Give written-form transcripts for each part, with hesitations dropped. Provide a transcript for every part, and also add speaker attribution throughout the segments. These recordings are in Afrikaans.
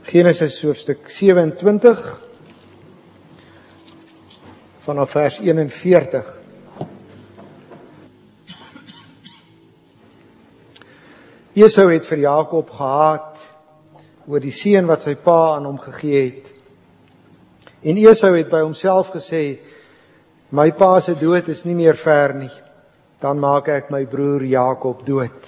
Speaker 1: Genesis hoofstuk 27 vanaf vers 41. Esau het vir Jakob gehaat oor die seun wat sy pa aan hom gegee het. En Esau het by homself gesê, my pa se dood is nie meer ver nie, dan maak ek my broer Jakob dood.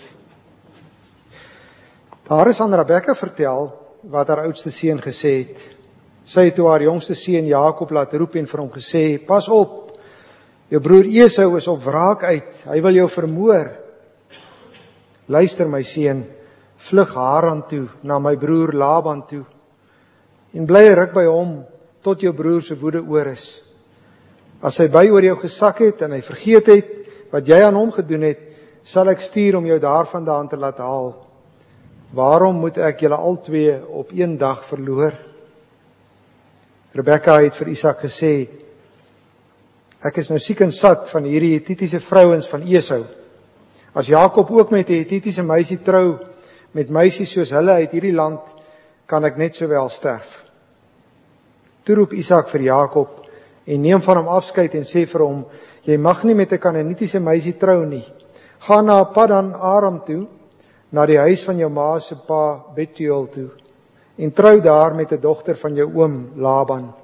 Speaker 1: Daar is aan Rebekka vertel wat haar oudste seun gesê het. Sy het toe haar jongste seun Jakob laat roep en vir hom gesê, pas op, jou broer Esau is op wraak uit, hy wil jou vermoor. Luister my seun, vlug Haran toe, na my broer Laban toe, en bly ruk by hom, tot jou broer se woede oor is. As hy by oor jou gesak het, en hy vergeet het, wat jy aan hom gedoen het, sal ek stuur om jou daarvandaan te laat haal. Waarom moet ek julle albei op een dag verloor? Rebekka het vir Isak gesê, ek is nou siek en sat van hierdie Hetitiese vrouens van Esau. As Jakob ook met 'n Hetitiese meisie trou, met meisies soos hulle uit hierdie land, kan ek net sowel sterf. Toe roep Isak vir Jakob en neem van hom afskeid en sê vir hom, jy mag nie met 'n Kanaanitiese meisie trou nie. Ga na Padan Aram toe, na die huis van jou ma se pa Betuel toe, en trou daar met 'n dogter van jou oom Laban.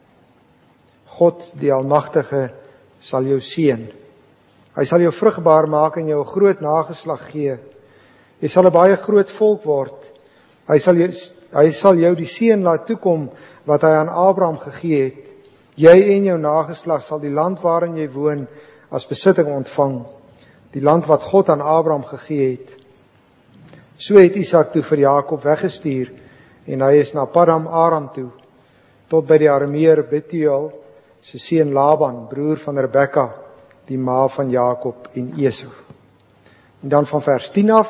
Speaker 1: God, die Almagtige, sal jou seën. Hy sal jou vrugbaar maak en jou 'n groot nageslag gee. Jy sal 'n baie groot volk word. Hy sal jou die seën laat toekom wat hy aan Abraham gegee het. Jy en jou nageslag sal die land waarin jy woon as besitting ontvang, die land wat God aan Abraham gegee het. So het Isak toe vir Jakob weggestuur, en hy is na Padan Aram toe, tot by die Arameer Betuel, sy seun Laban, broer van Rebekka, die ma van Jakob en Esau. En dan van vers 10 af,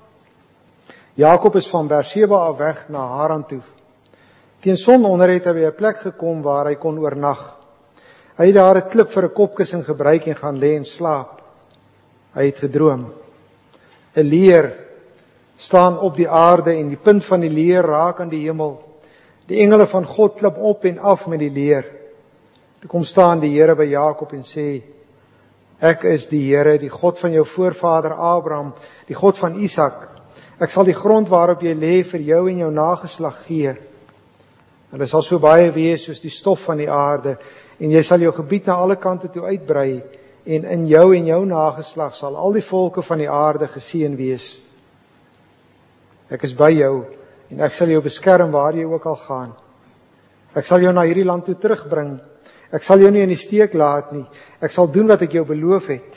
Speaker 1: Jakob is van Berseba af weg na Haran toe. Teen sononder het hy by 'n plek gekom waar hy kon oornag. Hy het daar 'n klip vir 'n kopkussing gebruik en gaan lê en slaap. Hy het gedroom. 'n Leer staan op die aarde en die punt van die leer raak aan die hemel. Die engele van God klip op en af met die leer. Toe kom staan die Here by Jakob en sê, ek is die Here, die God van jou voorvader Abraham, die God van Isak. Ek sal die grond waarop jy lê vir jou en jou nageslag gee. Hulle sal so baie wees soos die stof van die aarde, en jy sal jou gebied na alle kante toe uitbrei, en in jou en jou nageslag sal al die volke van die aarde geseën wees. Ek is by jou, en ek sal jou beskerm waar jy ook al gaan. Ek sal jou na hierdie land toe terugbring. Ek sal jou nie in die steek laat nie. Ek sal doen wat ek jou beloof het.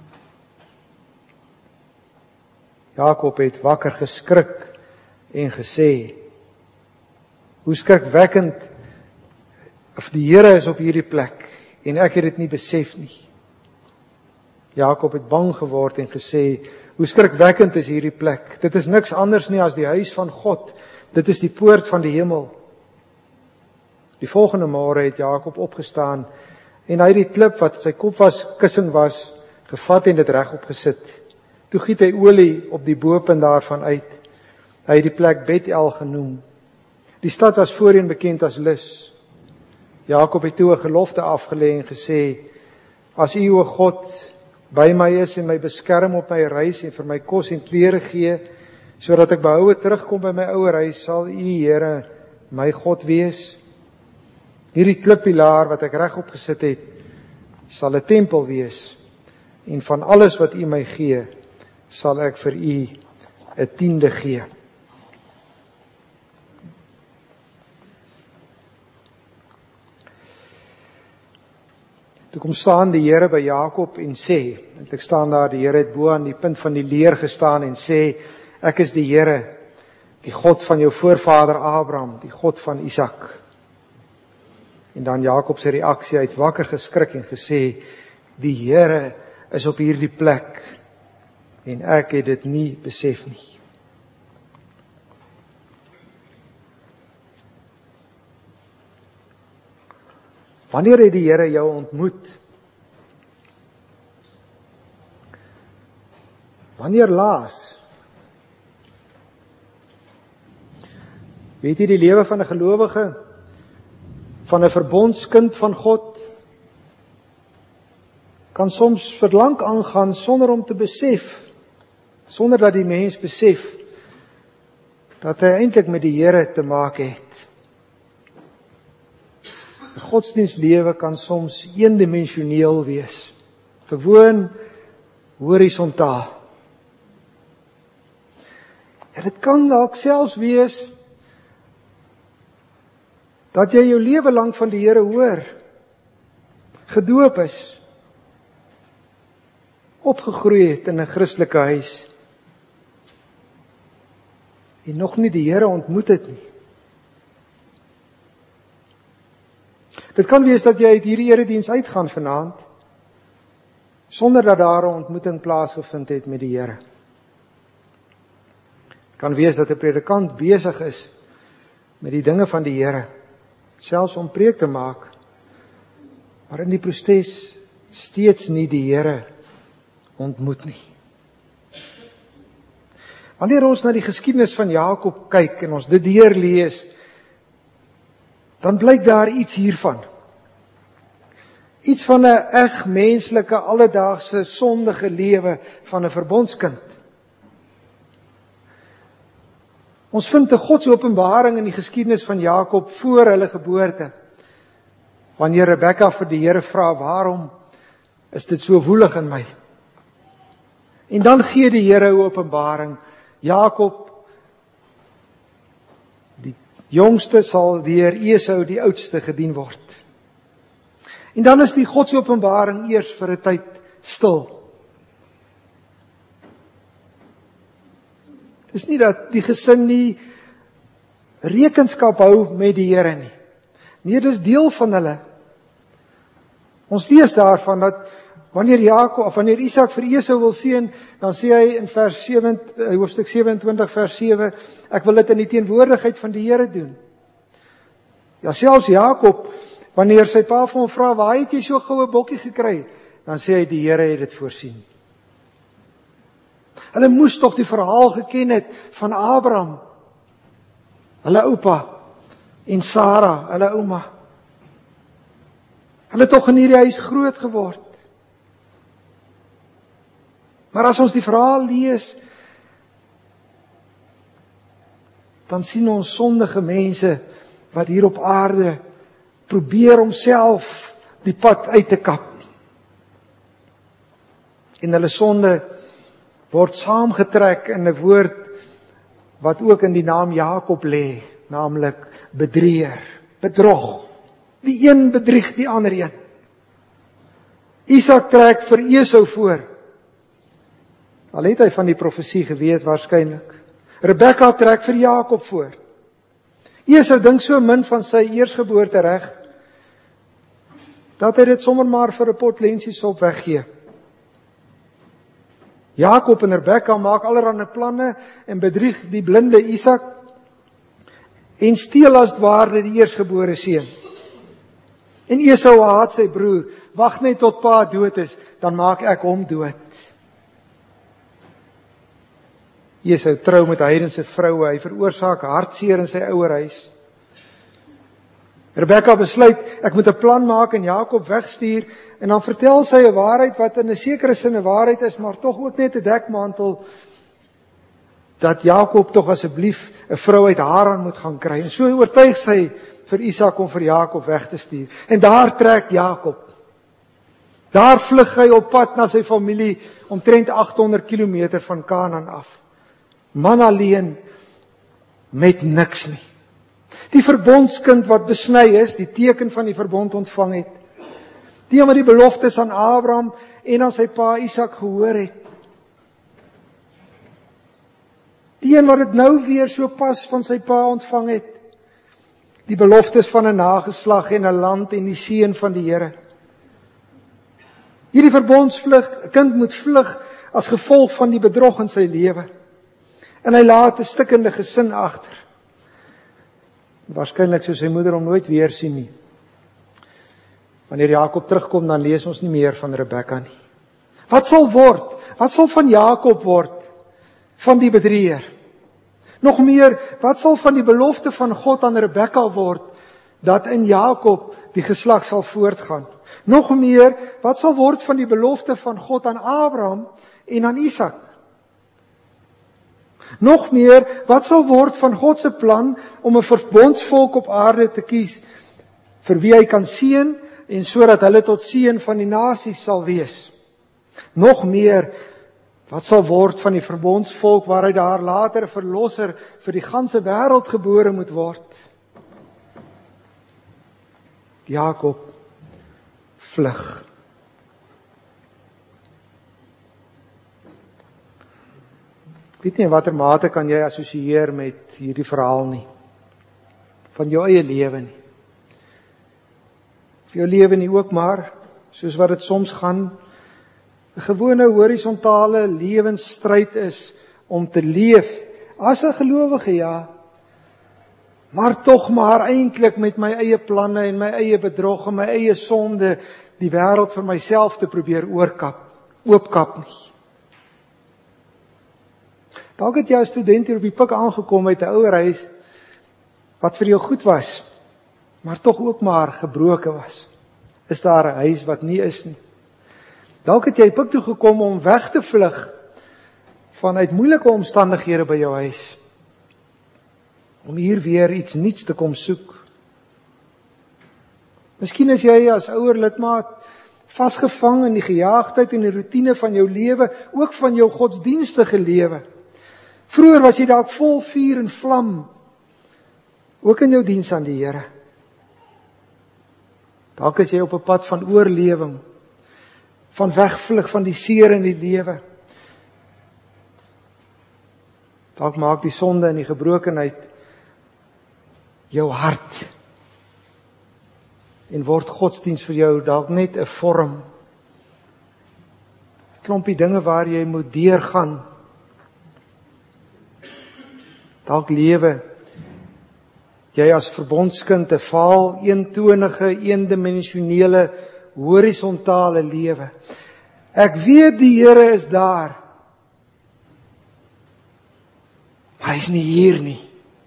Speaker 1: Jakob het wakker geskrik en gesê, hoe skrikwekkend, of die Here is op hierdie plek, en ek het dit nie besef nie. Jakob het bang geword en gesê, hoe skrikwekkend is hierdie plek. Dit is niks anders nie as die huis van God. Dit is die poort van die hemel. Die volgende môre het Jakob opgestaan en hy het die klip wat sy kussing was, gevat en dit regop gesit. Toe giet hy olie op die bopunt daarvan uit. Hy het die plek Betel genoem. Die stad was voorheen bekend as Lus. Jakob het toe 'n gelofte afgelê en gesê, as U, o God, by my is en my beskerm op my reis en vir my kos en klere gee, sodat ek behoue terugkom by my ouer huis, sal U, Here, my God wees. Hierdie klippilaar wat ek regop gesit het, sal 'n tempel wees, en van alles wat U my gee, sal ek vir U 'n tiende gee. Toe kom staan die Here by Jakob en sê, en ek staan daar, die Here het bo aan die punt van die leer gestaan en sê, ek is die Here, die God van jou voorvader Abraham, die God van Isak. En dan Jakob se reaksie, hy het wakker geskrik en gesê, die Here is op hierdie plek, en ek het dit nie besef nie. Wanneer het die Here jou ontmoet? Wanneer laas? Weet jy, die lewe van 'n gelowige, van 'n verbondskind van God, kan soms vir lank aangaan sonder om te besef, sonder dat die mens besef, dat hy eintlik met die Here te maak het. 'n Godsdienstlewe kan soms eendimensioneel wees, gewoon horisontaal. En dit kan dalk selfs wees dat jy jou lewe lank van die Here hoor, gedoop is, opgegroei het in 'n Christelike huis, en nog nie die Here ontmoet het nie. Dit kan wees dat jy uit hierdie erediens uitgaan vanaand, sonder dat daar 'n ontmoeting plaasgevind het met die Here. Het kan wees dat 'n predikant besig is met die dinge van die Here, selfs om preek te maak, maar in die proses steeds nie die Here ontmoet nie. Wanneer ons na die geskiedenis van Jakob kyk en ons dit deurlees, dan blyk daar iets hiervan. Iets van 'n eg menslike, alledaagse, sondige lewe van 'n verbondskind. Ons vind 'n Godsopenbaring in die geskiedenis van Jakob voor hulle geboorte. Wanneer Rebekka vir die Here vra, waarom is dit so woelig in my? En dan gee die Here 'n openbaring. Jakob, die jongste, sal deur Esau, die oudste, gedien word. En dan is die Godsopenbaring eers vir 'n tyd stil. Dis nie dat die gesin nie rekenskap hou met die Here nie. Nee, dis deel van hulle. Ons lees daarvan dat wanneer Isak vir Esau wil seën, dan sê hy in hoofstuk 27 vers 7, ek wil dit in die teenwoordigheid van die Here doen. Ja, selfs Jakob, wanneer sy pa vir hom vra, waar het jy so gou 'n bokkie gekry? Dan sê hy, die Here het dit voorsien. Hulle moes tog die verhaal geken het van Abraham, hulle oupa, en Sara, hulle ouma. Hulle het tog in hierdie huis groot geword. Maar as ons die verhaal lees, dan sien ons sondige mense wat hier op aarde probeer om self die pad uit te kap. En hulle sonde word saamgetrek in 'n woord wat ook in die naam Jakob lê, naamlik bedrieër, bedrog. Die een bedrieg die ander een. Isak trek vir Esau voor. Al het hy van die profesie geweet waarskynlik. Rebekka trek vir Jakob voor. Esau dink so min van sy eersgeboorte reg, dat hy dit sommer maar vir 'n pot lensiesop weggee. Jakob en Rebekka maak allerlei planne en bedrieg die blinde Isak en steel as ware die eersgebore seun. En Esau haat sy broer, wag net tot pa dood is, dan maak ek hom dood. Esau trou met heidense vroue, hy veroorsaak hartseer in sy ouerhuis. Rebekka besluit, ek moet 'n plan maak en Jakob wegstuur, en dan vertel sy 'n waarheid wat in 'n sekere sin 'n waarheid is, maar tog ook net 'n dekmantel, dat Jakob tog asseblief 'n vrou uit Haran moet gaan kry. En so oortuig sy vir Isak om vir Jakob weg te stuur. En daar trek Jakob. Daar vlug hy op pad na sy familie, omtrent 800 kilometer van Kanaan af. Man alleen, met niks nie. Die verbondskind wat besny is, die teken van die verbond ontvang het. Die wat die beloftes aan Abraham en aan sy pa Isak gehoor het. Die wat dit nou weer so pas van sy pa ontvang het. Die beloftes van 'n nageslag en 'n land en die seën van die Here. Hierdie verbondsvlug, 'n kind moet vlug as gevolg van die bedrog in sy lewe. En hy laat 'n stikkende gesin agter. Waarskynlik sou sy moeder hom nooit weer sien nie. Wanneer Jakob terugkom, dan lees ons nie meer van Rebekka nie. Wat sal word? Wat sal van Jakob word? Van die bedrieër? Nog meer, wat sal van die belofte van God aan Rebekka word, dat in Jakob die geslag sal voortgaan? Nog meer, wat sal word van die belofte van God aan Abraham en aan Isak? Nog meer, wat sal word van God se plan om 'n verbondsvolk op aarde te kies, vir wie hy kan seën en sodat hulle tot seën van die nasies sal wees? Nog meer, wat sal word van die verbondsvolk waaruit daar later 'n verlosser vir die ganse wêreld gebore moet word? Jakob vlug. Ek weet nie in watter mate kan jy assosieer met hierdie verhaal nie. Van jou eie lewe nie. Of jou lewe nie ook maar, soos wat dit soms gaan, 'n gewone horisontale lewensstryd is om te leef as 'n gelowige, ja, maar tog maar eintlik met my eie planne en my eie bedrog en my eie sonde die wêreld vir myself te probeer oopkap nie. Dalk het jy as student hier op die pik aangekom met 'n ouer huis wat vir jou goed was, maar tog ook maar gebroken was. Is daar 'n huis wat nie is nie? Dalk het jy pik toe gekom om weg te vlug vanuit moeilike omstandighede by jou huis, om hier weer iets nuuts te kom soek. Miskien is jy as ouer lidmaat vasgevang in die gejaagdheid en die roetine van jou lewe, ook van jou godsdienstige lewe. Vroeger was jy dalk vol vuur en vlam, ook in jou diens aan die Here. Dalk is jy op 'n pad van oorlewing, van wegvlug van die seer in die lewe. Dalk maak die sonde en die gebrokenheid jou hart, en word godsdiens vir jou dalk net 'n vorm. 'n Klompie dinge waar jy moet deurgaan. Dalk lewe jy as verbondskind 'n vaal, eentonige, eendimensionele, horisontale lewe. Ek weet die Here is daar, maar hy is nie hier nie.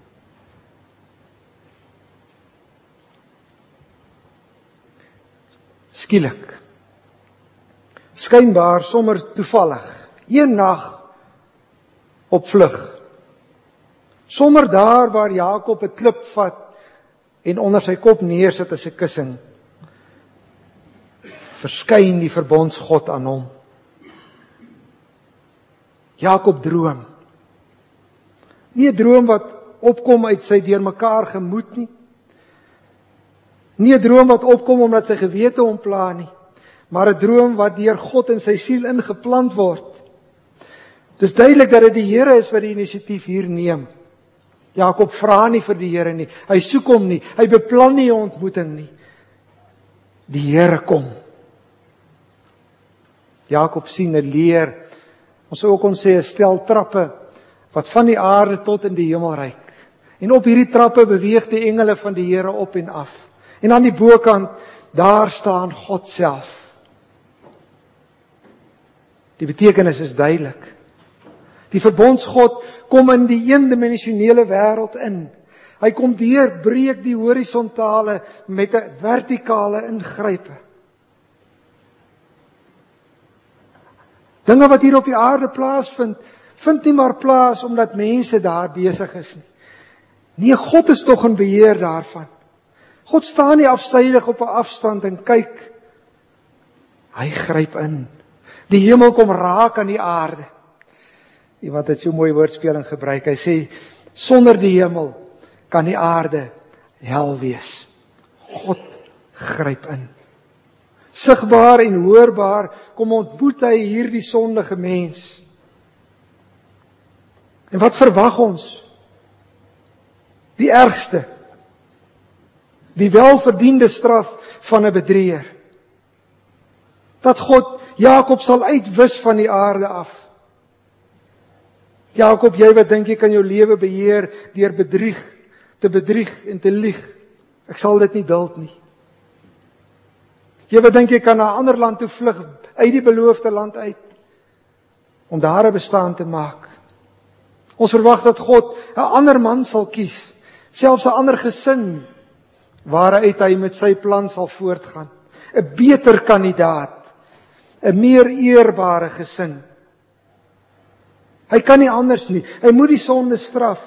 Speaker 1: Skielik, skynbaar sommer toevallig, een nag op vlug, sommer daar waar Jakob 'n klip vat en onder sy kop neersit as 'n kussing, verskyn die verbondsgod aan hom. Jakob droom. Nie 'n droom wat opkom uit sy deurmekaar gemoed nie. Nie 'n droom wat opkom omdat sy gewete hom pla nie, maar 'n droom wat deur God in sy siel ingeplant word. Dis duidelik dat dit die Here is wat die inisiatief hier neem. Jakob vra nie vir die Here nie, hy soek hom nie, hy beplan nie 'n ontmoeting nie. Die Here kom. Jakob sien 'n leer, ons sou ook kon sê 'n stel trappe, wat van die aarde tot in die hemel reik. En op hierdie trappe beweeg die engele van die Here op en af. En aan die bokant, daar staan God self. Die betekenis is duidelik. Die verbondsgod kom in die eendimensionele wêreld in. Hy kom deurbreek die horisontale met 'n vertikale ingrype. Dinge wat hier op die aarde plaasvind, vind nie maar plaas omdat mense daar besig is nie. Nee, God is tog in beheer daarvan. God staan nie afsydig op 'n afstand en kyk. Hy gryp in. Die hemel kom raak aan die aarde. Iemand het so mooi woordspeling gebruik. Hy sê, sonder die hemel kan die aarde hel wees. God gryp in. Sigbaar en hoorbaar kom ontmoet hy hierdie sondige mens. En wat verwag ons? Die ergste. Die welverdiende straf van 'n bedrieger. Dat God Jakob sal uitwis van die aarde af. Jakob, jy wat dink jy kan jou lewe beheer deur te bedrieg en te lieg. Ek sal dit nie duld nie. Jy wat dink jy kan na 'n ander land toe vlug, uit die beloofde land uit, om daar 'n bestaan te maak. Ons verwag dat God 'n ander man sal kies, selfs 'n ander gesin, waaruit hy met sy plan sal voortgaan. 'n beter kandidaat, 'n meer eerbare gesin. Hy kan nie anders nie, hy moet die sonde straf.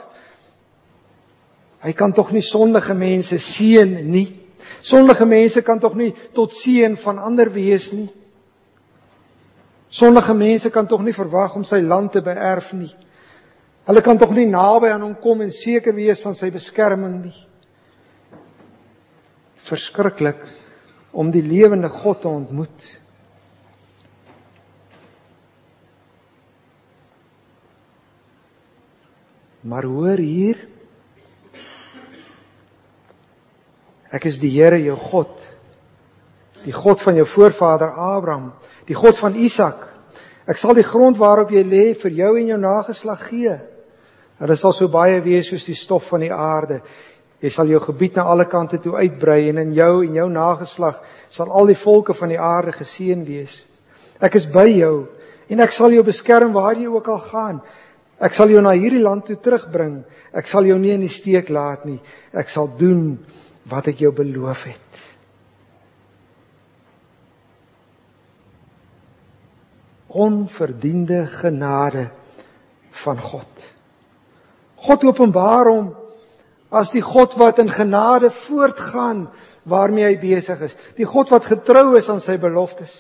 Speaker 1: Hy kan tog nie sondige mense seën nie. Sondige mense kan tog nie tot seën van ander wees nie. Sondige mense kan tog nie verwag om sy land te beerf nie. Hulle kan tog nie naby aan hom kom en seker wees van sy beskerming nie. Verskriklik om die lewende God te ontmoet. Maar hoor hier, ek is die Here jou God, die God van jou voorvader Abraham, die God van Isak. Ek sal die grond waarop jy lê vir jou en jou nageslag gee. Hulle sal so baie wees soos die stof van die aarde. Jy sal jou gebied na alle kante toe uitbrei en in jou nageslag sal al die volke van die aarde geseën wees. Ek is by jou en ek sal jou beskerm waar jy ook al gaan. Ek sal jou na hierdie land toe terugbring. Ek sal jou nie in die steek laat nie. Ek sal doen wat ek jou beloof het. Onverdiende genade van God. God openbaar hom as die God wat in genade voortgaan waarmee hy besig is. Die God wat getrou is aan sy beloftes.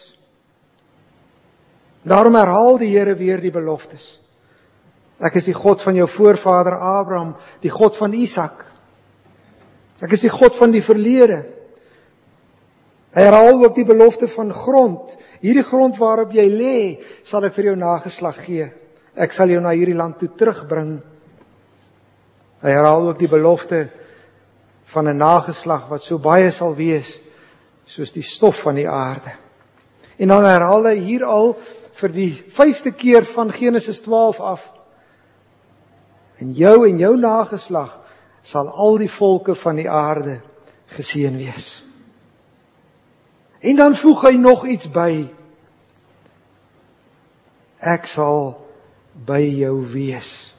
Speaker 1: Daarom herhaal die Here weer die beloftes. Ek is die God van jou voorvader Abraham, die God van Isak. Ek is die God van die verlede. Hy herhaal ook die belofte van grond. Hierdie grond waarop jy lê, sal ek vir jou nageslag gee. Ek sal jou na hierdie land toe terugbring. Hy herhaal ook die belofte van 'n nageslag wat so baie sal wees soos die stof van die aarde. En dan herhaal hy hier al vir die 5de keer van Genesis 12 af. En jou nageslag sal al die volke van die aarde geseën wees. En dan voeg hy nog iets by. Ek sal by jou wees.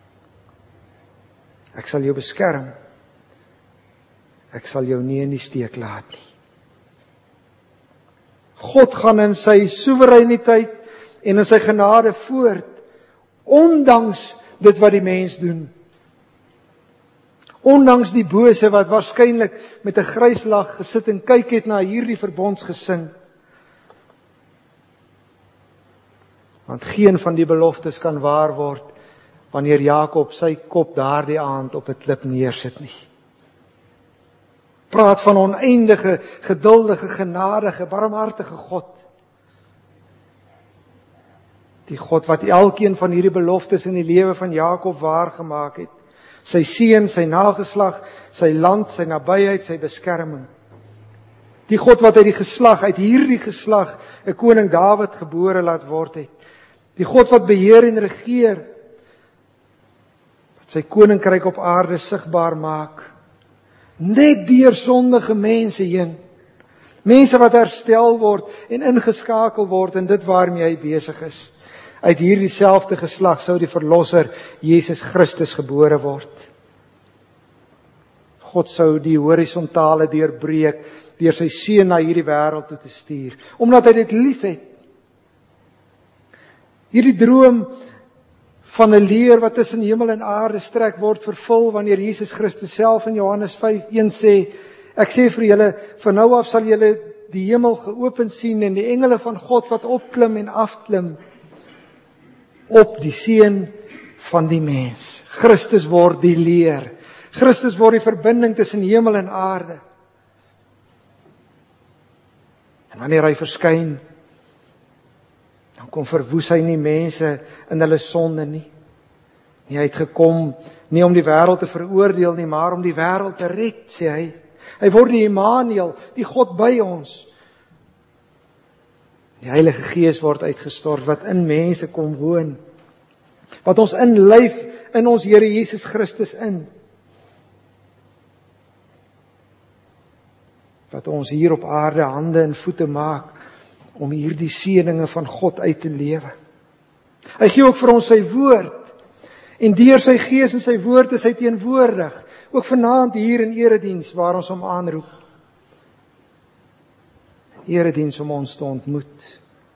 Speaker 1: Ek sal jou beskerm. Ek sal jou nie in die steek laat nie. God gaan in sy soewereiniteit en in sy genade voort, ondanks dit wat die mens doen. Ondanks die bose wat waarskynlik met 'n grys lag gesit en kyk het na hierdie verbondsgesin. Want geen van die beloftes kan waar word wanneer Jakob sy kop daardie aand op 'n klip neersit nie. Praat van oneindige, geduldige, genadige, barmhartige God. Die God wat elkeen van hierdie beloftes in die lewe van Jakob waargemaak het. Sy seun, sy nageslag, sy land, sy nabyheid, sy beskerming. Die God wat uit hierdie geslag 'n koning Dawid gebore laat word het. Die God wat beheer en regeer, wat sy koninkryk op aarde sigbaar maak, net deur sondige mense heen. Mense wat herstel word en ingeskakel word in dit waarmee hy besig is. Uit hierdie selfde geslag sou die verlosser Jesus Christus gebore word. God sou die horisontale deurbreek deur sy seun na hierdie wêreld toe te stuur, omdat hy dit liefhet. Hierdie droom van 'n leer wat tussen hemel en aarde strek word vervul wanneer Jesus Christus self in Johannes 5:1 sê, ek sê vir julle, van nou af sal julle die hemel geopen sien en die engele van God wat opklim en afklim op die seun van die mens. Christus word die leer. Christus word die verbinding tussen hemel en aarde. En wanneer hy verskyn, dan kom verwoes hy nie mense in hulle sonde nie. Hy het gekom nie om die wêreld te veroordeel nie, maar om die wêreld te red, sê hy. Hy word die Immanuel, die God by ons. Die Heilige Gees word uitgestort wat in mense kom woon. Wat ons inlyf in ons Here Jesus Christus in. Wat ons hier op aarde hande en voete maak om hierdie seëninge van God uit te lewe. Hy gee ook vir ons sy woord. En deur sy Gees en sy woord is hy teenwoordig. Ook vanaand hier in erediens waar ons hom aanroep. Erediens om ons te ontmoet.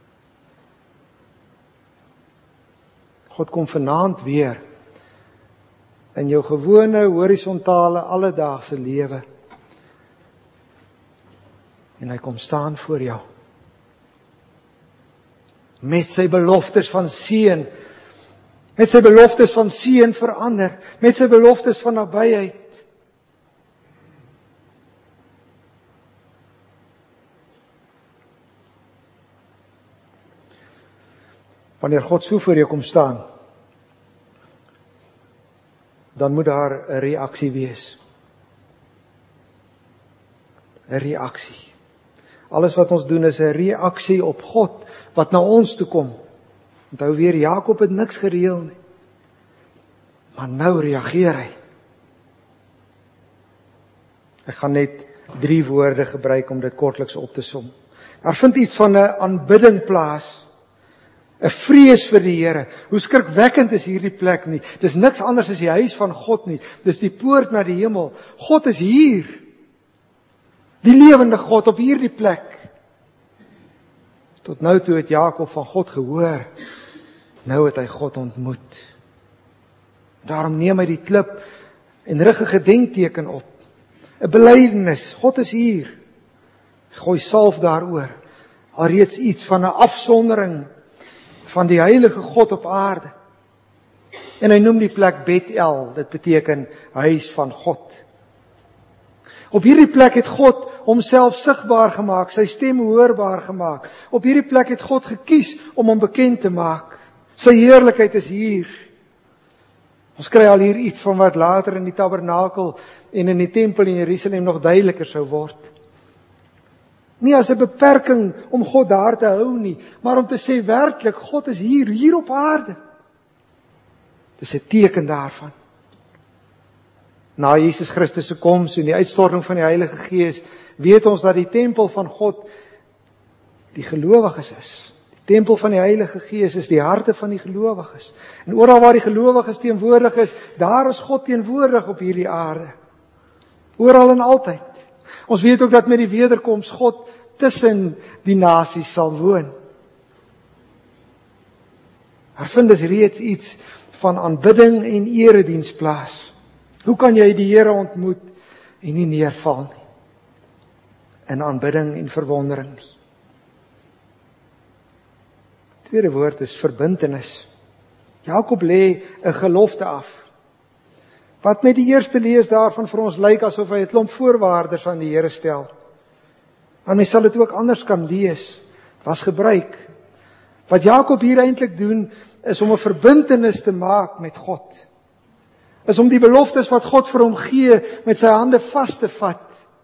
Speaker 1: God kom vanaand weer in jou gewone, horisontale, alledaagse lewe. En hy kom staan voor jou. Met sy beloftes van seën. Met sy beloftes van seën verander. Met sy beloftes van nabyheid. Wanneer God so voor jou kom staan, dan moet daar 'n reaksie wees. 'n Reaksie. Alles wat ons doen is 'n reaksie op God, wat na ons toe kom. Onthou weer, Jakob het niks gereël nie. Maar nou reageer hy. Ek gaan net 3 woorde gebruik om dit kortliks op te som. Daar vind iets van 'n aanbidding plaas. 'n Vrees vir die Here. Hoe skrikwekkend is hierdie plek nie. Dis niks anders as die huis van God nie. Dis die poort na die hemel. God is hier. Die lewende God op hierdie plek. Tot nou toe het Jakob van God gehoor. Nou het hy God ontmoet. Daarom neem hy die klip en rig 'n gedenkteken op. 'n Belydenis. God is hier. Gooi salf daaroor. Alreeds iets van 'n afsondering van die heilige God op aarde. En hy noem die plek Bethel, dit beteken huis van God. Op hierdie plek het God homself sigbaar gemaak, sy stem hoorbaar gemaak. Op hierdie plek het God gekies om hom bekend te maak. Sy heerlikheid is hier. Ons kry al hier iets van wat later in die tabernakel en in die tempel in Jerusalem nog duideliker sou word. Nie as 'n beperking om God daar te hou nie, maar om te sê werklik, God is hier op aarde. Dis 'n teken daarvan. Na Jesus Christus se koms en die uitstorting van die Heilige Gees, weet ons dat die tempel van God die gelowiges is. Die tempel van die Heilige Gees is die harte van die gelowiges. En oral waar die gelowiges teenwoordig is, daar is God teenwoordig op hierdie aarde. Oral en altyd. Ons weet ook dat met die wederkoms God tussen die nasies sal woon. Daar vind dus reeds iets van aanbidding en erediens plaas. Hoe kan jy die Here ontmoet en nie neerval nie? In aanbidding en verwondering nie. Tweede woord is verbintenis. Jakob lê 'n gelofte af. Wat met die eerste lees daarvan vir ons lyk asof hy 'n klomp voorwaardes aan die Here stel. Maar mens sal dit ook anders kan lees. Was gebruik. Wat Jakob hier eintlik doen, is om 'n verbintenis te maak met God. Is om die beloftes wat God vir hom gee, met sy hande vas te vat.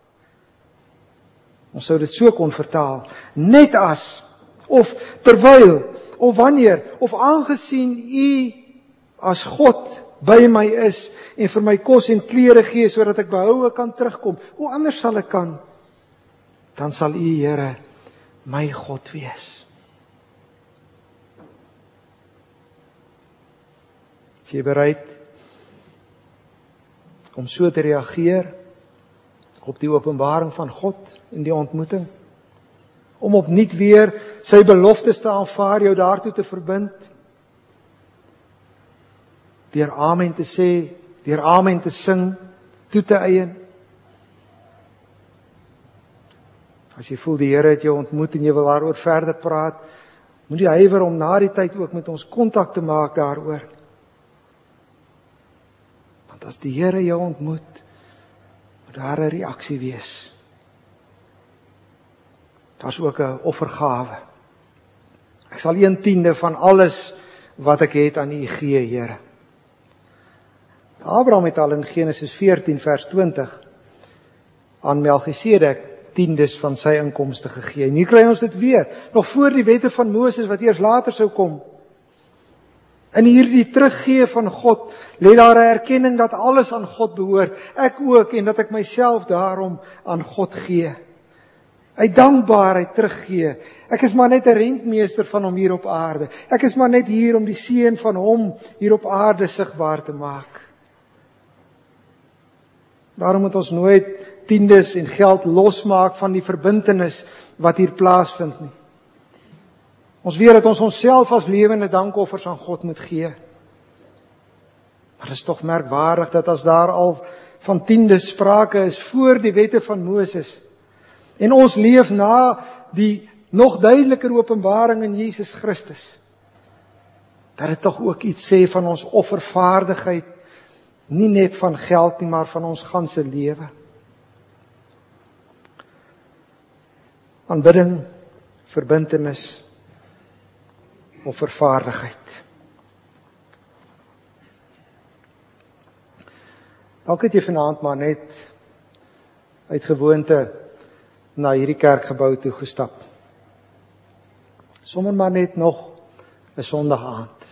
Speaker 1: Ons sou dit so kon vertaal. Net as, of terwyl, of wanneer, of aangesien U as God by my is, en vir my kos en klere gee, sodat ek behoue kan terugkom. Hoe anders sal ek kan? Dan sal U, Here, my God wees. Is jy bereid om so te reageer op die openbaring van God in die ontmoeting? Om opnuut weer sy beloftes te aanvaar, jou daartoe te verbind? Deur amen te sê, deur amen te sing, toe te eien. As jy voel die Here het jou ontmoet en jy wil daaroor verder praat, moet jy huiwer om na die tyd ook met ons kontak te maak daaroor. Want as die Here jou ontmoet, moet daar 'n reaksie wees. Daar's ook 'n offergawe. Ek sal 1/10 van alles wat ek het aan U gee, Here. Abraham het al in Genesis 14 vers 20 aan Melchisedek 10 van sy inkomste gegee. En hier kry ons dit weer, nog voor die wette van Moses wat eers later sou kom. In hierdie teruggee van God, lê daar 'n erkenning dat alles aan God behoort, ek ook, en dat ek myself daarom aan God gee. uit dankbaarheid teruggee. Ek is maar net 'n rentmeester van hom hier op aarde. Ek is maar net hier om die seën van hom hier op aarde sigbaar te maak. Daarom moet ons nooit tiendes en geld losmaak van die verbintenis wat hier plaasvind nie. Ons weet dat ons onsself as lewende dankoffers aan God moet gee. Maar dit is tog merkwaardig dat as daar al van tiendes sprake is voor die wette van Moses, en ons leef na die nog duideliker openbaring in Jesus Christus, dat dit tog ook iets sê van ons offervaardigheid, nie net van geld nie, maar van ons ganse lewe. Aanbidding, verbintenis, offervaardigheid. Dalk het jy vanaand maar net uit gewoonte na hierdie kerkgebou toe gestap. Sommer maar net nog 'n Sondag aand.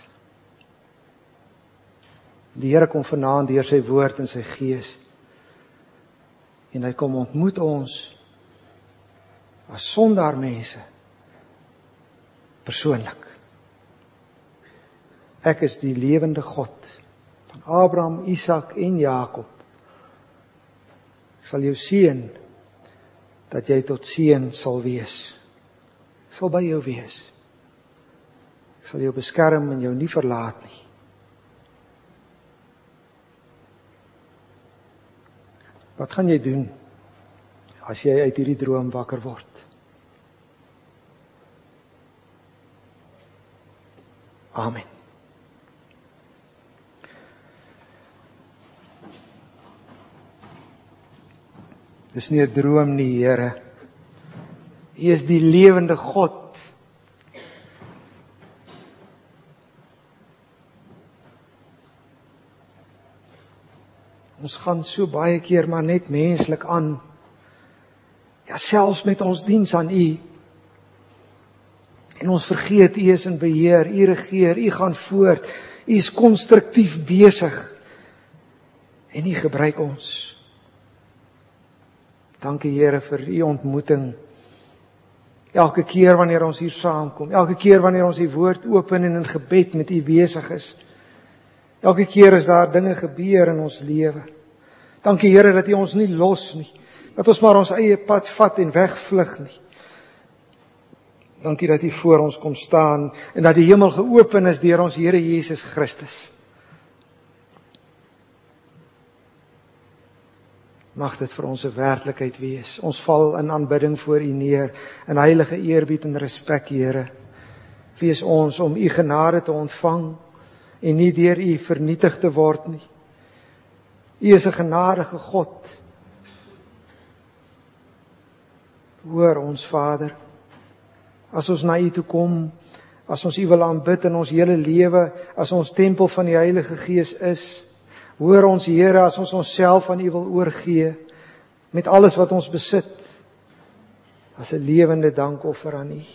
Speaker 1: Die Here kom vanaand deur sy woord en sy gees. En hy kom ontmoet ons as sondaarmense persoonlik. Ek is die lewende God van Abraham, Isak en Jakob. Ek sal jou seën dat jy tot seën sal wees. Ek sal by jou wees. Ek sal jou beskerm en jou nie verlaat nie. Wat gaan jy doen as jy uit hierdie droom wakker word? Amen. Dis nie 'n droom nie, Here. U is die lewende God. Ons gaan so baie keer maar net menslik aan. Ja, selfs met ons diens aan U. En ons vergeet U is in beheer, U regeer, U gaan voort. U is konstruktief besig. En U gebruik ons. Dankie Here vir U ontmoeting. Elke keer wanneer ons hier saamkom, elke keer wanneer ons die woord open en in gebed met U besig is. Elke keer as daar dinge gebeur in ons lewe. Dankie Here dat U ons nie los nie. Dat ons maar ons eie pad vat en wegvlug nie. Dankie dat U voor ons kom staan en dat die hemel geopen is deur ons Here Jesus Christus. Mag dit vir ons 'n werklikheid wees. Ons val in aanbidding voor U neer, in heilige eerbied en respek, Here. Wees ons om U genade te ontvang en nie deur U vernietig te word nie. U is 'n genadige God. Hoor ons Vader, as ons na U toe kom, as ons U wil aanbid in ons hele lewe, as ons tempel van die Heilige Gees is, hoor ons Here, as ons onsself aan U wil oorgee, met alles wat ons besit, as 'n lewende dankoffer aan U.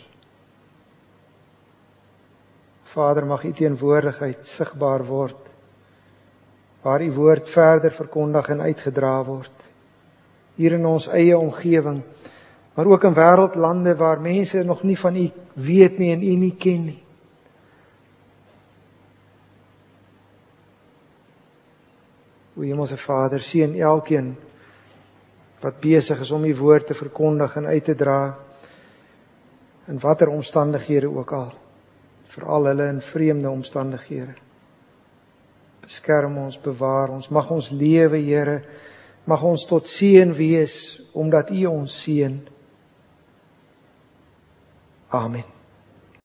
Speaker 1: Vader, mag U teenwoordigheid sigbaar word, waar U woord verder verkondig en uitgedra word, hier in ons eie omgewing, maar ook in wêreldlande waar mense nog nie van U weet nie en U nie ken nie. O Hemelse Vader, seën elkeen wat besig is om U woord te verkondig en uit te dra, in watter omstandighede ook al, veral hulle in vreemde omstandighede. Beskerm ons, bewaar ons, mag ons lewe, Here, mag ons tot seën wees, omdat U ons seën. Amen.